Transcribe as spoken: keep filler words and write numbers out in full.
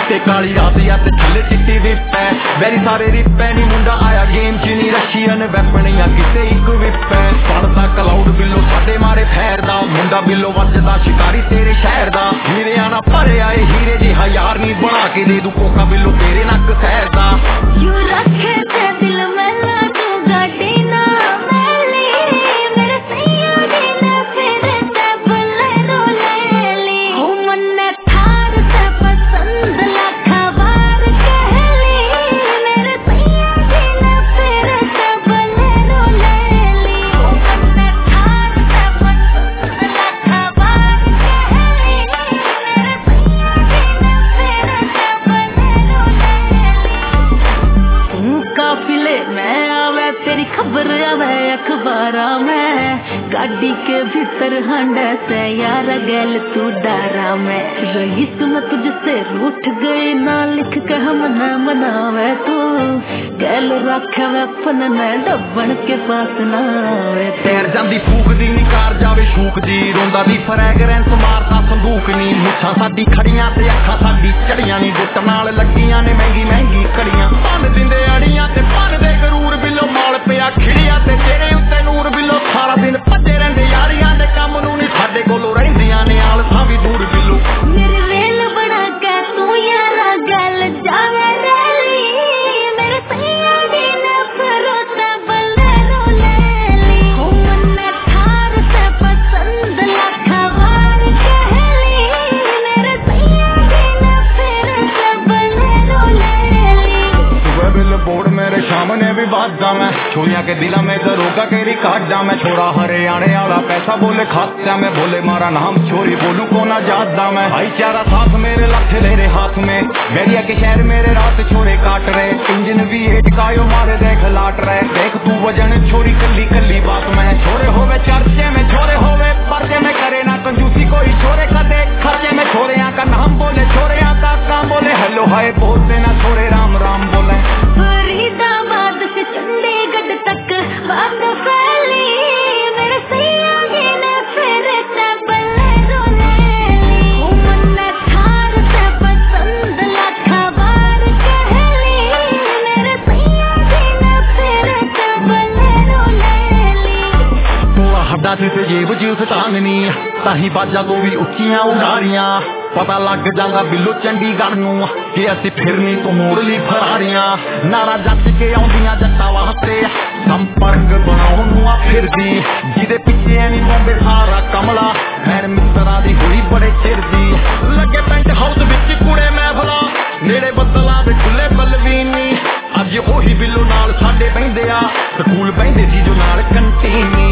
उत्ते काली रात या ते थल्ले चिट्टी विप है वेरी सारे रिप है नी मुंडा आया गेम च नी रशियन वैपन या किसे एक विप है पड़ता क्लाउड बिलो साडे मारे फैरदा मुंडा बिलो वजदा शिकारी तेरे शहर दा हीरे आना भरे आए हीरे जिहा यार नी बना के दे दू कोका बिलो तेरे नक सैर दा यू रखे ते दिल में ना तू गाड़ी ना मैली मेरे सैया दी ना फिर ते बोलेरो ले ली हो मन्ने थार ते पसंद लाखा बार कहली मेरे सैया दी ना फिर ते बोलेरो ले ली हो मन्ने थार ते पसंद लाखा बार कहली मेरे सैया दी ना फिर ते बोलेरो ले ली तू काफिले मैं आवे तेरी खबर आवे अखबारा में गाड़ी के भीतर हंडा से यार गैल तू डारा में रईस मैं तुझसे रूठ गई ना लिख के हम न मनावे तू गैल रखे वेपन न डब्बन के पास ना आवे तैर जांदी फूक दी निकार जावे शूक दी रोंदा दी फ्रैगरेंस मारदा संदूक नी मुछां साडी खड़ियां ते अखां साडी चढ़ियां नी गुੱਟ नाल लगियां ने महंगी महंगी कड़ियां भन दिंदे अड़ियां ते भन दे गरूर बिलो मौल पिया खिड़िया ते तेरे उत्ते नूर बिलो सारा दिन भज्जे रहिंदे यारियां दे कम नूं नी साडे कोलों रहिंदियां ने आलसां भी दूर बिलो मेरे रेल बना के तू यारा गल जावे रैली मेरे सैया दी ना फिरो ते बोलेरो ले ली हो मन्ने थार ते पसंद लाखा बार कहली मेरे सैया दी ना फिर ते बोलेरो ले ली सुबह बिल बोर्ड मेरे सामने भी बाजा मैं छोरिया के दिला में दरोगा के रिकार्डा में छोड़ा हरियाणे वाला पैसा बोले खाता में बोले मारा नाम चोरी बोलू को ना जादा मैं भाईचारा साथ मेरे लठ ले रहे हाथ में बैरिया के शहर मेरे रात छोरे काट रहे इंजन भी हिटकायो मारे देख लाट रहे देख तू वजन छोरी कल्ली कल्ली बात में छोरे होवे चर्चे में छोरे होवे पर्चे में करे ना कंजूसी कोई छोरे का देख खर्चे में छोरे का नाम बोले छोरे का काम बोले हेलो हाय बोलते ना छोरे राम राम बोले फरीदाबाद से चंडीगढ़ तक बात फैली मेरे सैया दी ना फिर ते बोलेरो ले ली हो मन्ने थार ते पसंद लाखा बार कहली मेरे सैया दी ना फिर ते बोलेरो ले ली तोला हड्डा से जेब च सटांगनी ताही बाजा तो भी उच्चियां उड़ारियां पता लग जांदा बिलो चंडीगढ़ नूं कि असीं फिरनी तो मोड़ ली फरारियां नारा जट के आउंदियां जट्टां वास्ते संपर्क बनाउण नूं आ फिरदी जिदे पिछे नहीं बॉम्बे सारा कमला भैन मित्तरां दी होई बड़े चिर दी लगे पेंट हाउस विच कुड़े महफला नेड़े बदलां दे खुले बलवीनी अज ओही बिलो नाल साडे बहिंदे आ स्कूल बहिंदे सी जो नाल कंटीनी